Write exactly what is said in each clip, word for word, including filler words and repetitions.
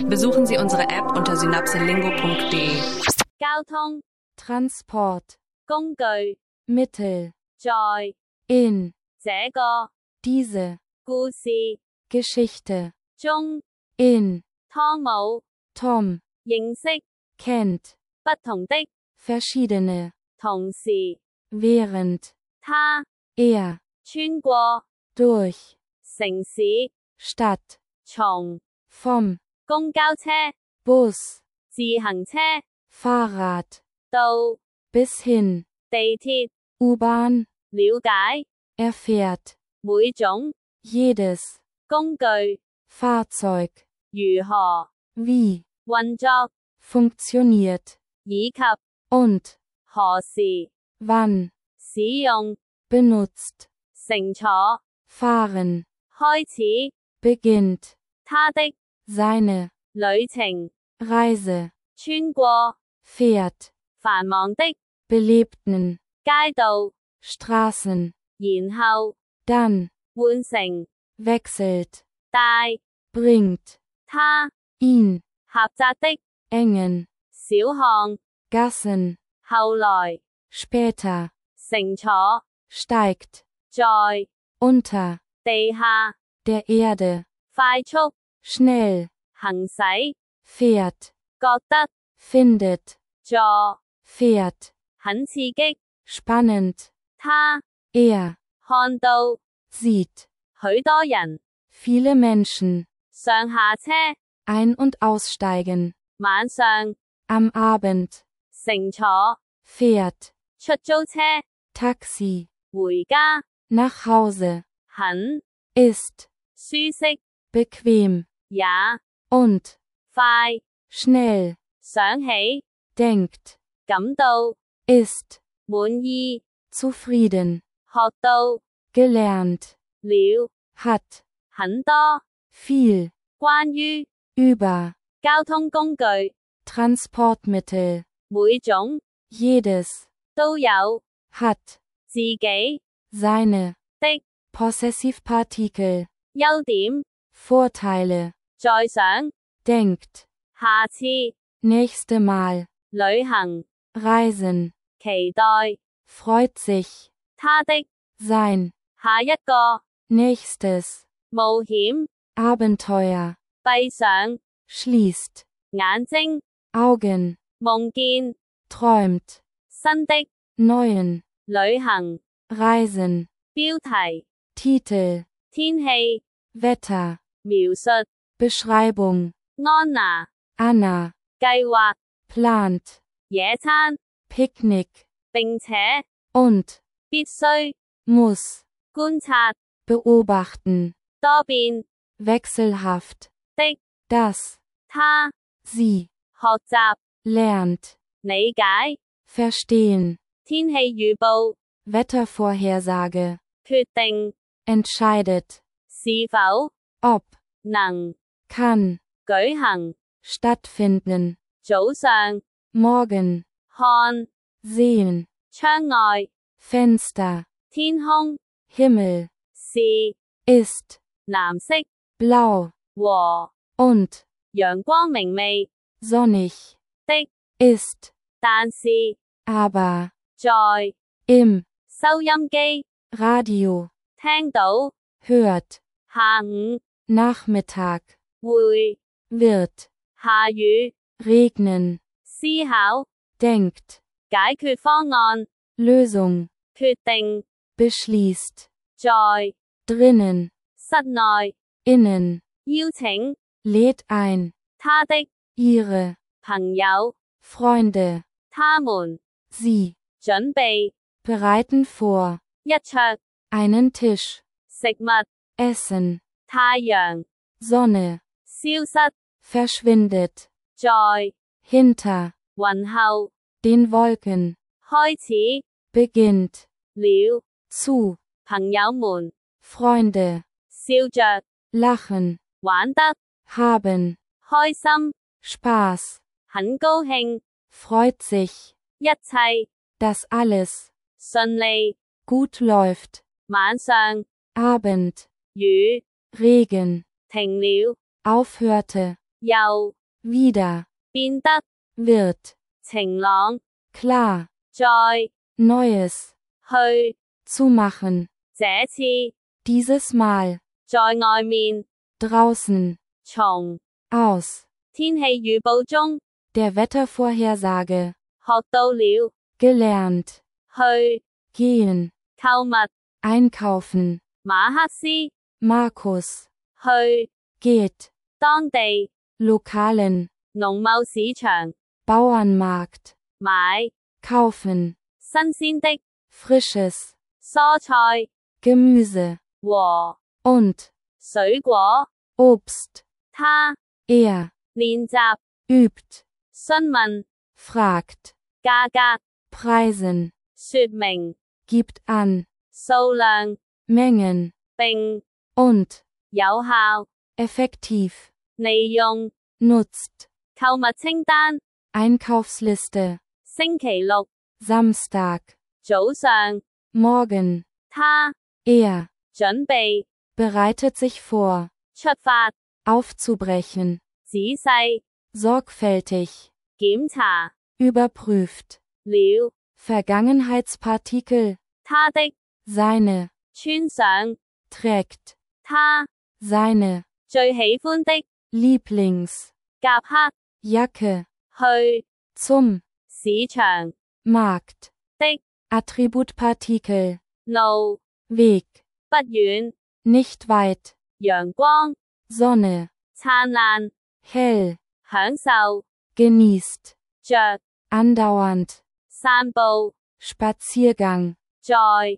Besuchen Sie unsere App unter synapselingo punkt de. 交通 Transport, 工具 Mittel, 在 in, 這個 diese, 故事 Geschichte, 中 in, 湯姆 Tom, 認識 kennt, 不同的 verschiedene, 同時 während, 他 er, 穿過 durch, 城市 Stadt, 從 vom, 公交車 Bus, 自行車 Fahrrad, 到 bis hin, 地鐵 U-Bahn, 了解 erfährt, 每種 jedes, 工具 Fahrzeug, 如何 wie, 運作 funktioniert, 以及 und, 何時 wann, 使用 benutzt, 乘坐 fahren, 開始 beginnt, 他的 seine, 旅程 Reise, 穿過 fährt, 繁忙的 belebten, 街道 Straßen, 然後 dann, 換成 wechselt, 帶 bringt, 他 ihn, 狹窄的 engen, 小巷 Gassen, 後來 später, 乘坐 steigt, 在 unter, 地下 der Erde, 快速 schnell, 行駛 fährt, 覺得 findet, 坐 fährt, 很刺激 spannend, 他 er, 看到 sieht, 許多人 viele Menschen, 上下車 ein- und aussteigen, 晚上 am Abend, 乘坐 fährt, 出租車 Taxi, 回家 nach Hause, 很 ist, 舒適 bequem, 也 und, 快 schnell, 想起 denkt, 感到 ist, 滿意 zufrieden, 學到 gelernt, 了 hat, 很多 viel, 關於 über, 交通工具 Transportmittel, 每種 jedes, 都有 hat, 自己 seine, 的 Possessivpartikel, 優點 Vorteile, 再想 denkt, 下次 nächste Mal, 旅行 reisen, 期待 freut sich, 他的 sein, 下一個 nächstes, 冒險 Abenteuer, 閉上 schließt, 眼睛 Augen, 夢見 träumt, 新的 neuen, 旅行 Reisen, 標題 Titel, 天氣 Wetter, 描述 Beschreibung, 安娜 Anna, 計劃 plant, 野餐 Picknick, 並且 und, 必須 muss, 觀察 beobachten, 多變 wechselhaft, 的 das, 他 sie, 學習 lernt, 理解 verstehen, 天氣預報 Wettervorhersage, 決定 entscheidet, 是否 ob, 能 kann, 舉行 stattfinden, 早上 morgen, 看 sehen, 窗外 Fenster, 天空 Himmel, 是 ist, 藍色 blau, 和 und, 陽光明媚 sonnig, 的， ist, 但是 aber, 在 im, 收音機 Radio, 聽到 hört, 下午 Nachmittag, 會 wird, 下雨 regnen, 思考 denkt, 解決方案 Lösung, 決定 beschließt, 在 drinnen, 室內 innen, 邀請 lädt ein, 他的 ihre, 朋友 Freunde, 他們 sie, 準備 bereiten vor, 一桌 einen Tisch, 食物 essen, 太陽 Sonne, 消失 verschwindet, 在 hinter, 雲後 den Wolken, 開始 beginnt, 了 zu, 朋友們 Freunde, 笑着 lachen, 玩得 haben, 開心 Spaß, 很高興 freut sich, 一切 dass alles, 順利 gut läuft, 晚上 Abend, 雨 Regen, 停了 aufhörte, 又 wieder, 變得 wird, 晴朗， klar, 再 Neues, 去 zu machen, 這次 dieses Mal, 在外面 draußen, 從 aus, 天氣預報中 der Wettervorhersage, 學到了 gelernt, 去 gehen, 購物， einkaufen, 馬克思 Markus, 去 geht, 當地 lokalen, 農貿市場 Bauernmarkt, 買 kaufen, 新鮮的 frisches, 蔬菜 Gemüse, 和 und, 水果。 Obst, 他 er, 練習 übt, 詢問 fragt, 價格 preisen, 說明 gibt an, 數量 Mengen, 並 und, 有效 effektiv, 利用 nutzt, 購物清單。 Einkaufsliste, 星期六 Samstag, 早上 morgen, 他 er, 準備 bereitet sich vor, 出發 aufzubrechen, 仔細 sorgfältig, 檢查 überprüft, 了 Vergangenheitspartikel, 他的 seine, 穿上 trägt, 他 seine, 最喜歡的 Lieblings, 夾克 Jacke, 去 zum, 市場 Markt, 的 Attributpartikel, 路 Weg, 不遠 nicht weit, 陽光 Sonne, 燦爛 hell, 享受 genießt, 着 andauernd, 散步 Spaziergang, 在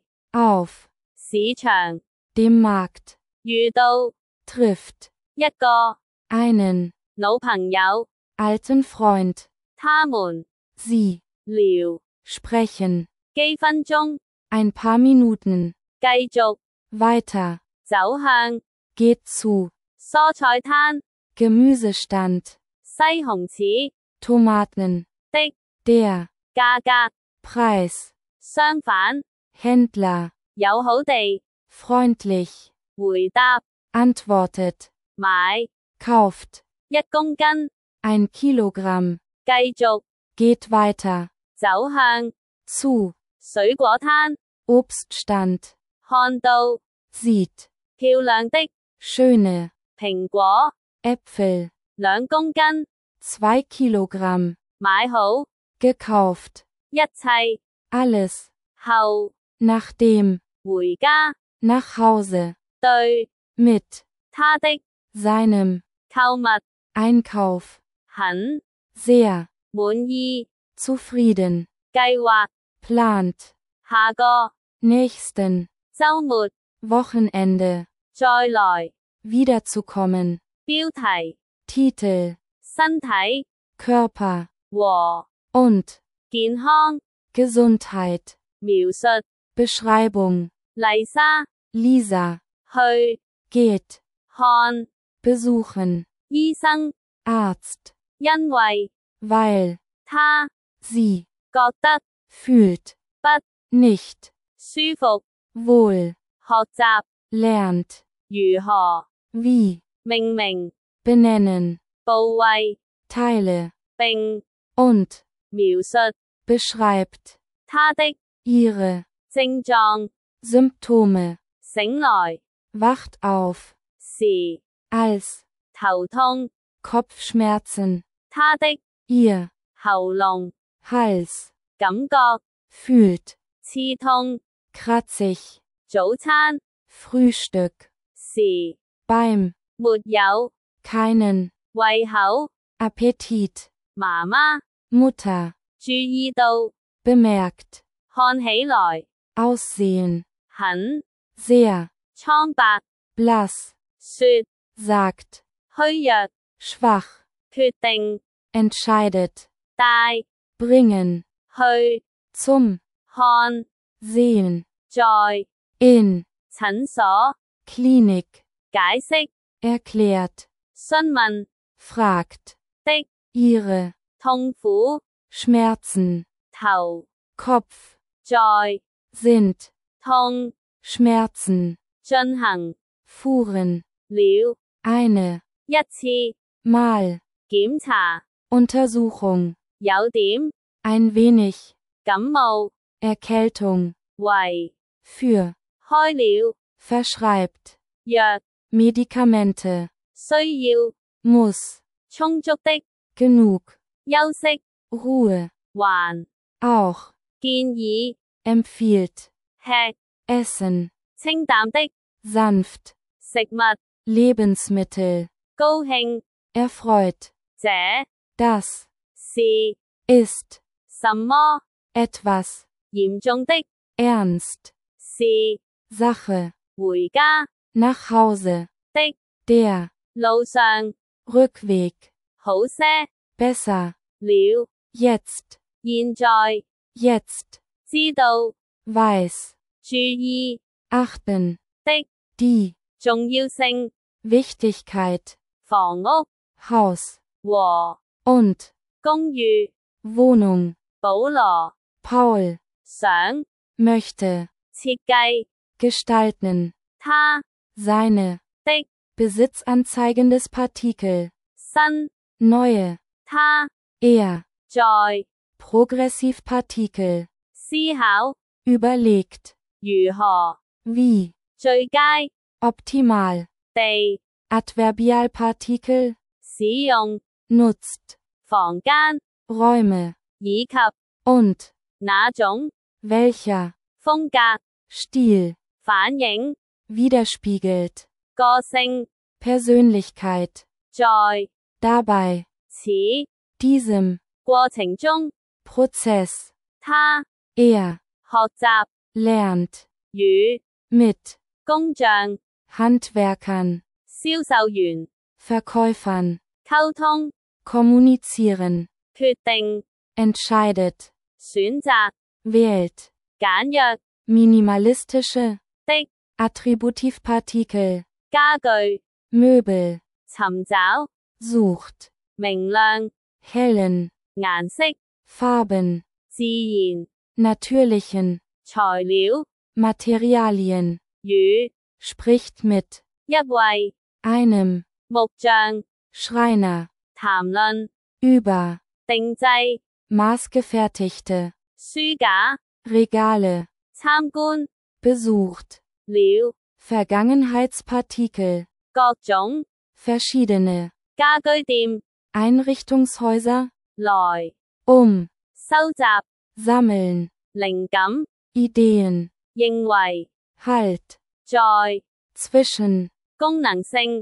auf, 市場 dem Markt, 遇到 trifft, 一個 einen, 老朋友， alten Freund, 他們 sie, 聊 sprechen, 幾分鐘， ein paar Minuten, 繼續 weiter, 走向 geht zu, 蔬菜攤、 Gemüsestand, 西紅柿 Tomaten, 的 der, 價格。 Preis, 相反， Händler, 友好地 freundlich, 回答 antwortet, 買 kauft, 一公斤， ein Kilogramm, 繼續 geht weiter, 走向 zu, 水果攤， Obststand, 看到 sieht, 漂亮的 schöne, 蘋果 Äpfel, 兩公斤， zwei Kilogramm, 買好 gekauft, 一切 alles, 後 nachdem, 回家， nach Hause, 對 mit, 他的 seinem, 購物 Einkauf, 很 sehr, 滿意， zufrieden, 計劃 plant, 下個 nächsten, 週末 Wochenende, 再來。 wiederzukommen, 標題 Titel, 身體 Körper, 和 und, 健康 Gesundheit, 描述 Beschreibung, 麗莎 Lisa, 去 geht, 看 besuchen, 醫生， Arzt, 因為 weil, 他 sie, 覺得 fühlt, 不 nicht, 舒服， wohl, 學習 lernt, 如何 wie, 命名 benennen, 部位 Teile, 並 und, 描述 beschreibt, 他的 ihre, 症狀， Symptome, 醒來 wacht auf, 時 als, 頭痛， Kopfschmerzen, 他的 ihr, 喉嚨 Hals, 感覺 fühlt, 刺痛， kratzig, 早餐 Frühstück, 時 beim, 沒有 keinen, 胃口， Appetit, 媽媽 Mutter, 注意到， bemerkt, 看起來 aussehen, 很 sehr, 蒼白， blass, 說 sagt, 虛弱， schwach, 決定 entscheidet, 帶 bringen, 去 zum, 看 sehen, 在 in, 診所 Klinik, 解釋 erklärt, 詢問 fragt, 的 ihre, 痛苦 Schmerzen, 頭 Kopf, 在 sind, 痛 Schmerzen, 進行 fuhren, 了 eine, 一次 mal, 檢查 Untersuchung, 有點 ein wenig, 感冒 Erkältung, 為 für, 開了 verschreibt, 藥 Medikamente, 需要 muss, 充足的 genug, 休息 Ruhe, 還 auch, 建議 empfiehlt, 吃 essen, 清淡的 sanft, 食物 Lebensmittel, 高興 erfreut, 這 das, 是 ist, 什麼 etwas, 嚴重的 ernst, 是 Sache, 回家 nach Hause, 的 der, 路上 Rückweg, 好些 besser, 了 jetzt, 現在 jetzt, 知道 weiß, 注意 achten, 的 die, 重要性 Wichtigkeit, 房屋 Haus, 和 und, 公寓 Wohnung, 保羅 Paul, 想 möchte, 設計 gestalten, 他 seine, 的 besitzanzeigendes Partikel, 新 neue, 他 er, 在 Progressivpartikel, 思考 überlegt, 如何 wie, 最佳 optimal, 地 Adverbialpartikel, 使用 nutzt, 房間 Räume, 以及 und, 那種 welcher, 風格 Stil, 反映 widerspiegelt, 個性 Persönlichkeit, 在 dabei, 此 diesem, 過程中 Prozess, 他 er, 學習 lernt, 與 mit, 工匠 Handwerkern, 銷售員 Verkäufern, 溝通 kommunizieren, 決定 entscheidet, 選擇 wählt, 簡約 minimalistische, 的 Attributivpartikel, 家具 Möbel, 尋找 sucht, 明亮 hellen, 顏色 Farben, 自然 natürlichen, 材料 Materialien, 與 spricht mit, 一位 einem, 木匠 Schreiner, 談論 über, 定製 maßgefertigte, 書架 Regale, 參觀 besucht, 了 Vergangenheitspartikel, 各種 verschiedene, 家居店 Einrichtungshäuser, 來 um, 收集 sammeln, 靈感 Ideen, 認為 halt, 在 zwischen, 功能性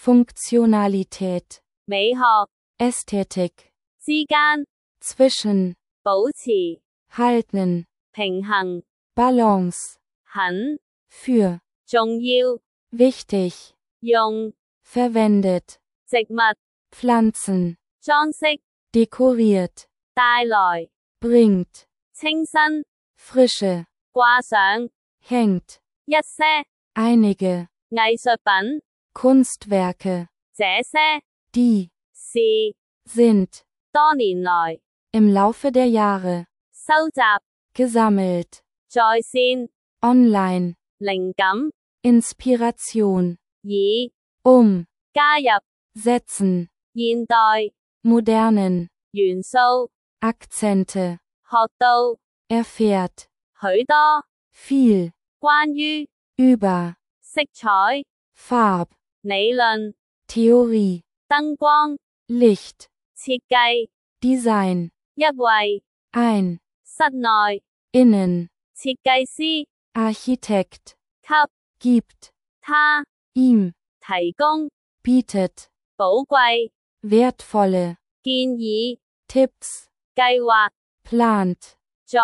Funktionalität, 美學 Ästhetik, 之間 zwischen, 保持 halten, 平衡 Balance, 很 für, 重要 wichtig, 用 verwendet, 植物 Pflanzen, 裝飾 dekoriert, 帶來 bringt, 清新 Frische, 掛上 hängt, 一些 einige, 藝術品 Kunstwerke, 這些 die, 是 sind, 多年來 im Laufe der Jahre, 收集 gesammelt, 在線 online, 靈感 Inspiration, 以 um, 加入 setzen, 現代 modernen, 元素 Akzente, 學到 erfährt, 許多 viel, 關於 über, 色彩 Farb, 理論 Theorie, 燈光 Licht, 設計 Design, 一位 ein, 室內 innen, 設計師 Architekt, 給 gibt, 他 ihm, 提供 bietet, 寶貴 wertvolle, 建議 Tipps, 計劃 plant, 在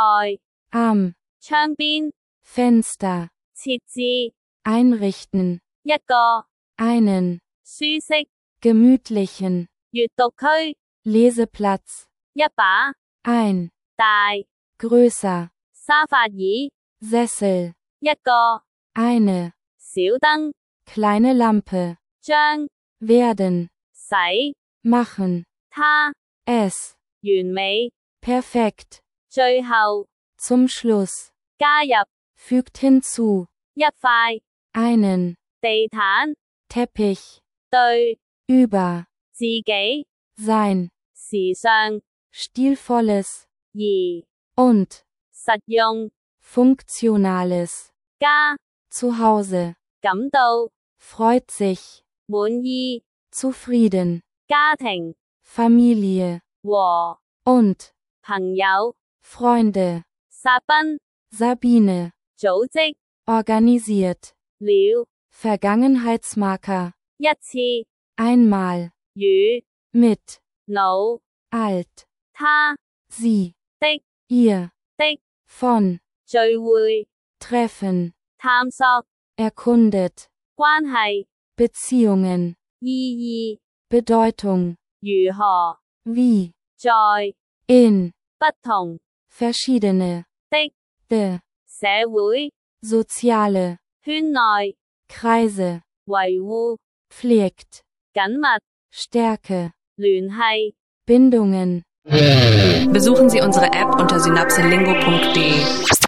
am, 窗邊 Fenster, 設置 einrichten, 一個 einen, 舒適 gemütlichen, 閱讀區 Leseplatz, 一把 ein, 大 größer, 沙發椅 Sessel, 一個 eine, 小燈 kleine Lampe, 將 werden, 使 machen, 它 es, 完美 perfekt, 最後 zum Schluss, 加入 fügt hinzu, 一塊 einen, 地毯 Teppich, 對 über, 自己 sein, 時尚 stilvolles, 而 und, 實用 funktionales, 家 zu Hause, 感到 freut sich, 滿意 zufrieden, 家庭 Familie, 和 und, 朋友 Freunde, 撒賓 Sabine, 組織 organisiert, 了 Vergangenheitsmarker, 一次 einmal, 與 mit, 老 alt, 他 sie, 的 ihr, 的 von, 聚會 treffen, 探索 erkundet, 關係 Beziehungen, 意義 Bedeutung, 如何 wie, 在 in, 不同 verschiedene, 的 de, 社會 soziale, 圈內 Kreise, 維護 pflegt, 緊密 Stärke, 聯繫 Bindungen. Besuchen Sie unsere App unter synapselingo punkt de.